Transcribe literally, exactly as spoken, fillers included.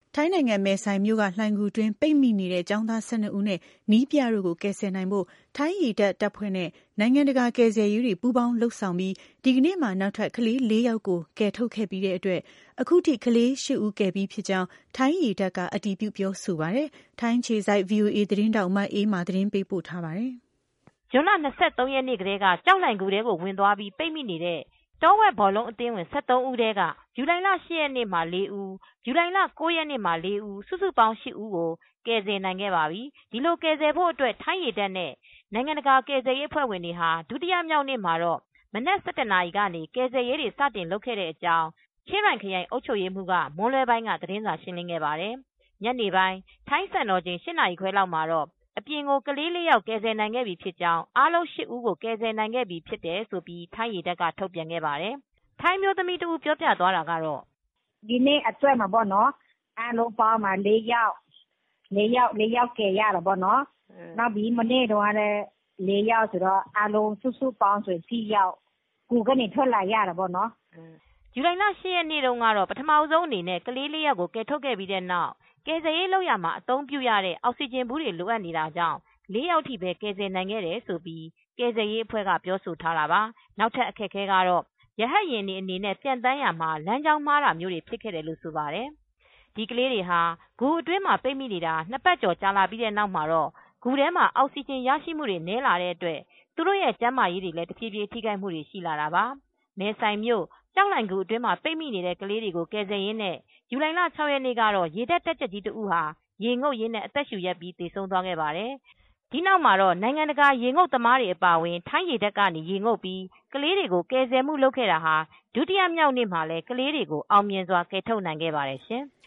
ထိုင်းနိုင်ငံမယ်ဆိုင်မြို့ကလှိုဏ်ဂူတွင်းပိတ်မိနေတဲ့ကျောင်းသား၁၂ဦးနဲ့နည်းပြတို့ကိုကယ်ဆယ်နိုင်ဖို့ထိုင်းရေတပ်တပ်ဖွဲ့နဲ့နိုင်ငံတကာကယ်ဆယ်ရေးတွေပူးပေါင်းလုပ်ဆောင်ပြီးဒီကနေ့မှာနောက်ထပ်ကလေးလေးယောက်ကိုကယ်ထုတ်ခဲ့ပြီးတဲ့အတွက်အခုထိကလေး၈ဦးကယ်ပြီးဖြစ်ကြောင်းထိုင်းရေတပ်ကအတည်ပြုပြောဆိုပါတယ်။ထိုင်းခြေစိုက် ဗွီအိုအေ သတင်းထောက်မအေးမာသတင်းပေးပို့ထားပါတယ်။ဇွန်လ၂၃ရက်နေ့ကတည်းကကျောက်လှိုဏ်ဂူထဲကိုဝင်သွားပြီးပိတ်မိနေတဲ့တောဝက်ဘောလုံးအသင်းဝင်၁၃ဦးထဲကဇူလိုင်လ၈ရက်နေ့မှာ၄ဦးဇူလိုင်လ၉ရက်နေ့မှာ၄ဦးစုစုပေါင်း၈ဦးကိုကယ်ဆယ်နိုင်ခဲ့ပါပြီ။ဒီလိုကယ်ဆယ်ဖို့အတွက်ထိုင်းရေတပ်နဲ့နိုင်ငံတကာကယ်ဆယ်ရေးအဖွဲ့ဝင်တွေဟာဒုတိယမြောက်နေ့မှာတော့မနက်၁၁နာရီကနေကယ်ဆယ်ရေးတွေစတင်လုပ်ခဲ့တဲ့အကြောင်းချင်းရိုင်ခရိုင်အုပ်ချုပ်ရေးမှူးကမွန်းလွဲပိုင်းကသတင်းစာရှင်းလင်းခဲ့ပါတယ်။ညနေပိုင်းထိုင်းစံတော်ချိန်၈နာရီခွဲလောက်မှာတော့အပြင်ကိုကလေးလေးယောက်ကယ်ဆယ်နိုင်ခဲ့ပြီဖြစ်ကြောင်းအားလုံး၈ဦးကိုကယ်ဆယ်နိုင်ခဲ့ပြီဖြစ်တယ်လို့ထိုင်းရေတပ်ကထုတ်ပြန်ခဲ့ပါတယ်။ထိုင်းမျိုးသမီးတဦးပြောပြသွားတာကတော့ဒီနေ့အတွက်မှာပေါ့နော်အားလုံးပေါင်းမှာ၄ယောက်၄ယောက်၄ယောက်ကယ်ရတာပေါ့နော်နောက်ပြီးမနေ့တော့လည်း၄ယောက်ဆိုတော့အားလုံးစုစုပေါင်းဆိုရင်၈ယောက်ကိုကနေထွက်လာရတာပေါ့နော်ဇူလိုင်လ၈ရက်နေ့တုန်းကတော့ပထမဆုံးအနေနဲ့ကလေးလေးယောက်ကိုကယ်ထုတ်ခဲ့ပြီးတဲ့နောက်ကယ်ဆယ်ရေးလုပ်ရမှာအသုံးပြုရတဲ့အောက်ဆီဂျင်ဘူးတွေလိုအပ်နေတာကြောင့်၄ယောက်ထိပဲကယ်ဆယ်နိုင်ခဲ့တယ်ဆိုပြီးကယ်ဆယ်ရေးအဖွဲ့ကပြောဆိုထားတာပါနောက်ထပ်အခက်အခဲကတော့ရဟတ်ယာဉ်တွေအနေနဲ့ပြန်တန်းရမှာလမ်းကြောင်းမှားတာမျိုးတွေဖြစ်ခဲ့တယ်လို့ဆိုပါတယ်ဒီကလေးတွေဟာဂူအတွင်းမှာပိတ်မိနေတာနှစ်ပတ်ကျော်ကြာလာပြီးတဲ့နောက်မှာတော့ဂူထဲမှာအောက်ဆီဂျင်ရရှိမှုတွေနည်းလာတဲ့အတွက်သူတို့ရဲ့ကျန်းမာရေးတွေလည်းတဖြည်းဖြည်းထိခိုက်မှုတွေရှိလာတာပါမဲဆိုင်မြို့ကျောက်လှိုဏ်ဂူအတွင်းမှာပိတ်မိနေတဲ့ကလေးတွေကိုကယ်ဆယ်ရင်းနဲ့ဇူလိုင်လ၆ရက်နေ့ကတော့ရေတပ်တက်ကြပ်ကြီးတဦးဟာရေငုပ်ရင်းနဲ့အသက်ရှူရပ်ပြီးသေဆုံးသွားခဲ့ပါတယ်ဒီနောက်မှာတော့နိုင်ငံတကာရေငုပ်သမားတွေအပါအဝင်ထိုင်းရေတပ်ကနေရေငုပ်ပြီးကလေးတွေကိုကယ်ဆယ်မှုလုပ်ခဲ့တာဟာဒုတိယမြောက်နေ့မှာလည်းကလေးတွေကိုအောင်မြင်စွာကယ်ထုတ်နိုင်ခဲ့ပါတယ်ရှင်။